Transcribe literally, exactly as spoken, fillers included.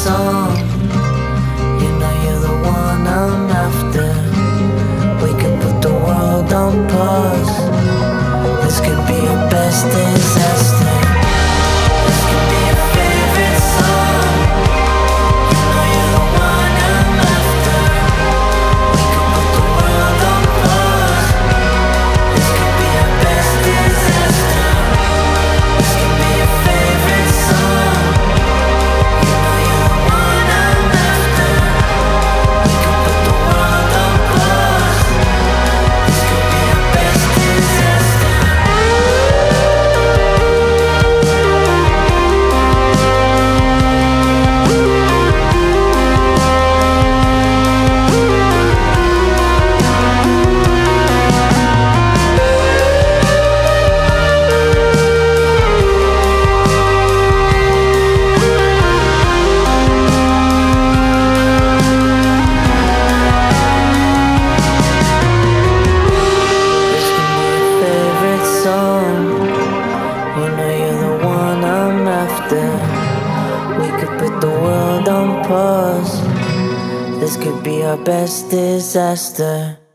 song. You know you're the one I'm after. We could put the world on pause. This could be our best disaster. This could be your favorite song. You know you're the one I'm after. We could put the world on pause. This could be our best disaster. This could be your favorite song. You know you're the one I'm after. We could put the world on pause. This could be our best disaster. You know you're the one I'm after. We could put the world on pause. This could be our best disaster.